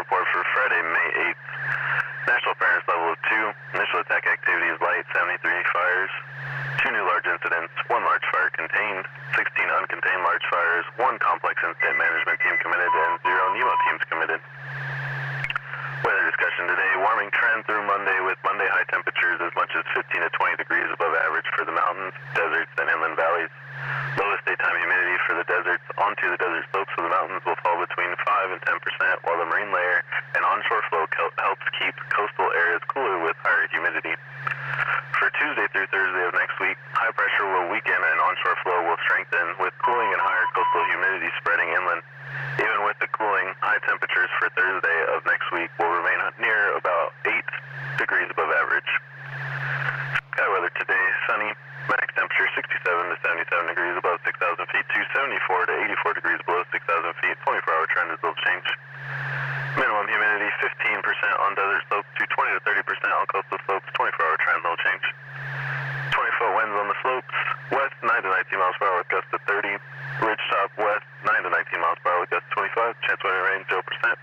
report for Friday, May 8th. National Fairness level of 2. Initial attack activity is light, 73 fires. 2 new large incidents, 1 large fire contained, 16 uncontained large fires, 1 complex incident management team committed, and 0 NEMO teams committed. Weather discussion today, warming trend through Monday with Monday high temperatures as much as 15 to 20 degrees above average for the mountains, deserts, and inland valleys. Lowest daytime humidity for the deserts onto the desert slopes of the mountains will fall between 5 and 10%, while the marine layer and onshore flow helps keep coastal areas cooler with higher humidity. For Tuesday through Thursday of next week, high pressure will weaken and onshore flow will strengthen, with cooling and higher coastal humidity spreading inland. Even with the cooling, high temperatures for Thursday of next week will remain near about 8 degrees above average. Sky weather today, sunny, max temperature 67 to 77 degrees above 6,000 feet to 74 to 84 degrees below 6,000 feet. 24-hour trend is little change. Minimum humidity 15% on desert slopes to 20 to 30% on coastal slopes. 24-hour trend, little change. 20-foot winds on the slopes, west 9 to 19 miles per hour with gusts to 30. Ridge top west 9 to 19 miles per hour with gusts to 25. Chance wind and rain 0%.